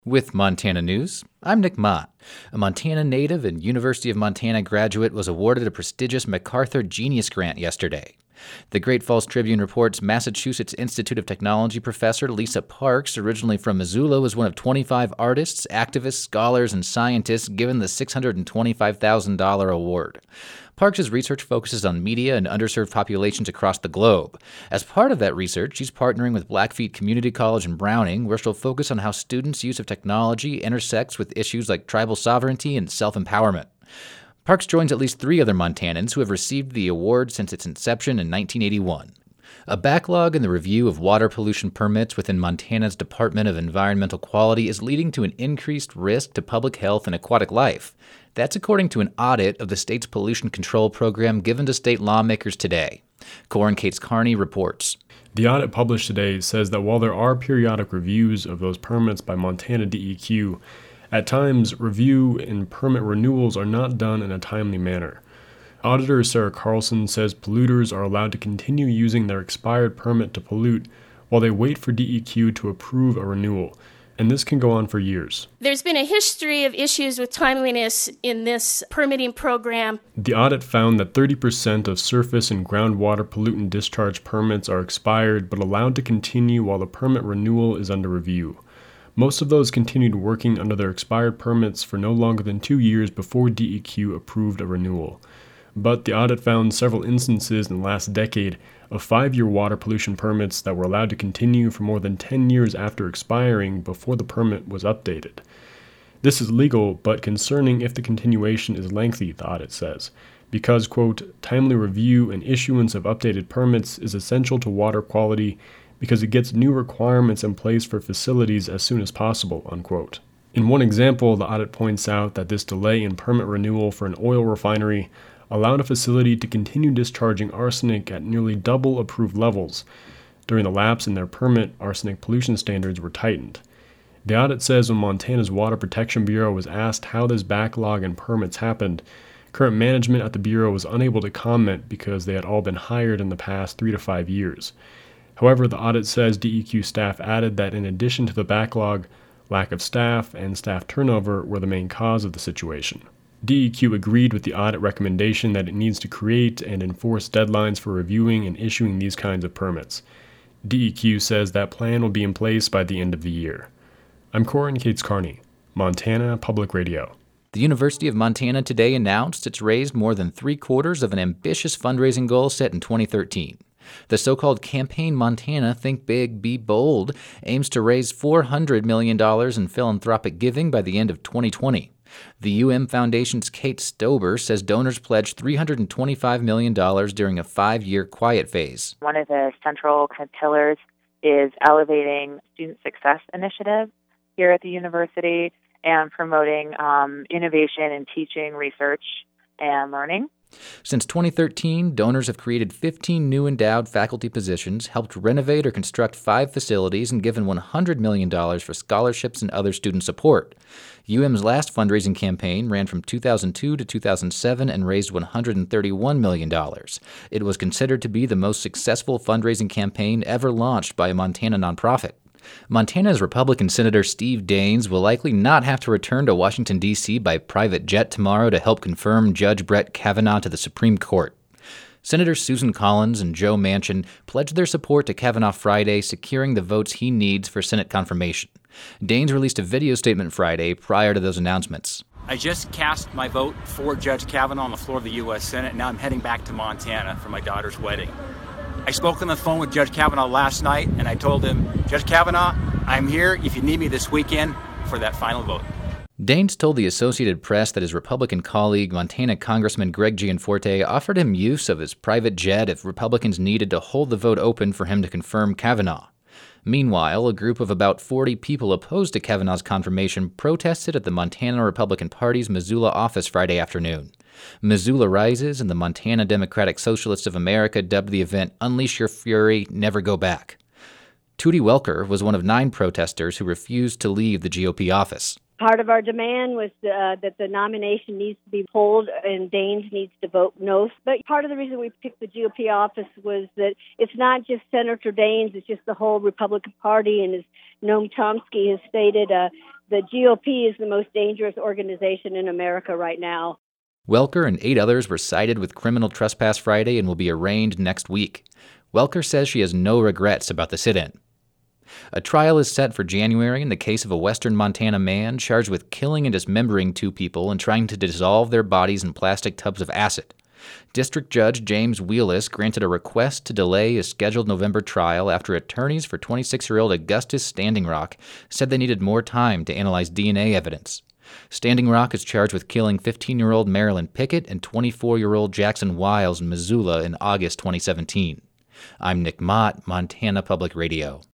With Montana News, I'm Nick Mott. A Montana native and University of Montana graduate was awarded a prestigious MacArthur Genius Grant yesterday. The Great Falls Tribune reports Massachusetts Institute of Technology professor Lisa Parks, originally from Missoula, was one of 25 artists, activists, scholars, and scientists given the $625,000 award. Parks' research focuses on media and underserved populations across the globe. As part of that research, she's partnering with Blackfeet Community College in Browning, where she'll focus on how students' use of technology intersects with issues like tribal sovereignty and self-empowerment. Parks joins at least 3 other Montanans who have received the award since its inception in 1981. A backlog in the review of water pollution permits within Montana's Department of Environmental Quality is leading to an increased risk to public health and aquatic life. That's according to an audit of the state's pollution control program given to state lawmakers today. Corin Cates Carney reports. The audit published today says that while there are periodic reviews of those permits by Montana DEQ, at times review and permit renewals are not done in a timely manner. Auditor Sarah Carlson says polluters are allowed to continue using their expired permit to pollute while they wait for DEQ to approve a renewal, and this can go on for years. There's been a history of issues with timeliness in this permitting program. The audit found that 30% of surface and groundwater pollutant discharge permits are expired but allowed to continue while the permit renewal is under review. Most of those continued working under their expired permits for no longer than 2 years before DEQ approved a renewal. But the audit found several instances in the last decade of 5-year water pollution permits that were allowed to continue for more than 10 years after expiring before the permit was updated. This is legal, but concerning if the continuation is lengthy, the audit says, because, quote, timely review and issuance of updated permits is essential to water quality because it gets new requirements in place for facilities as soon as possible, unquote. In one example, the audit points out that this delay in permit renewal for an oil refinery allowed a facility to continue discharging arsenic at nearly double approved levels. During the lapse in their permit, arsenic pollution standards were tightened. The audit says when Montana's Water Protection Bureau was asked how this backlog in permits happened, current management at the Bureau was unable to comment because they had all been hired in the past 3 to 5 years. However, the audit says DEQ staff added that in addition to the backlog, lack of staff and staff turnover were the main cause of the situation. DEQ agreed with the audit recommendation that it needs to create and enforce deadlines for reviewing and issuing these kinds of permits. DEQ says that plan will be in place by the end of the year. I'm Corin Cates Carney, Montana Public Radio. The University of Montana today announced it's raised more than 3/4 of an ambitious fundraising goal set in 2013. The so-called Campaign Montana Think Big, Be Bold aims to raise $400 million in philanthropic giving by the end of 2020. The UM Foundation's Kate Stober says donors pledged $325 million during a 5-year quiet phase. One of the central pillars is elevating student success initiatives here at the university and promoting innovation in teaching, research, and learning. Since 2013, donors have created 15 new endowed faculty positions, helped renovate or construct 5 facilities, and given $100 million for scholarships and other student support. UM's last fundraising campaign ran from 2002 to 2007 and raised $131 million. It was considered to be the most successful fundraising campaign ever launched by a Montana nonprofit. Montana's Republican Senator Steve Daines will likely not have to return to Washington, D.C. by private jet tomorrow to help confirm Judge Brett Kavanaugh to the Supreme Court. Senators Susan Collins and Joe Manchin pledged their support to Kavanaugh Friday, securing the votes he needs for Senate confirmation. Daines released a video statement Friday prior to those announcements. I just cast my vote for Judge Kavanaugh on the floor of the U.S. Senate, and now I'm heading back to Montana for my daughter's wedding. I spoke on the phone with Judge Kavanaugh last night, and I told him, Judge Kavanaugh, I'm here if you need me this weekend for that final vote. Daines told the Associated Press that his Republican colleague, Montana Congressman Greg Gianforte, offered him use of his private jet if Republicans needed to hold the vote open for him to confirm Kavanaugh. Meanwhile, a group of about 40 people opposed to Kavanaugh's confirmation protested at the Montana Republican Party's Missoula office Friday afternoon. Missoula Rises and the Montana Democratic Socialists of America dubbed the event Unleash Your Fury, Never Go Back. Tootie Welker was one of 9 protesters who refused to leave the GOP office. Part of our demand was that the nomination needs to be pulled and Daines needs to vote no. But part of the reason we picked the GOP office was that it's not just Senator Daines, it's just the whole Republican Party. And as Noam Chomsky has stated, The GOP is the most dangerous organization in America right now. Welker and 8 others were cited with criminal trespass Friday and will be arraigned next week. Welker says she has no regrets about the sit-in. A trial is set for January in the case of a western Montana man charged with killing and dismembering 2 people and trying to dissolve their bodies in plastic tubs of acid. District Judge James Wheelis granted a request to delay his scheduled November trial after attorneys for 26-year-old Augustus Standing Rock said they needed more time to analyze DNA evidence. Standing Rock is charged with killing 15-year-old Marilyn Pickett and 24-year-old Jackson Wiles in Missoula in August 2017. I'm Nick Mott, Montana Public Radio.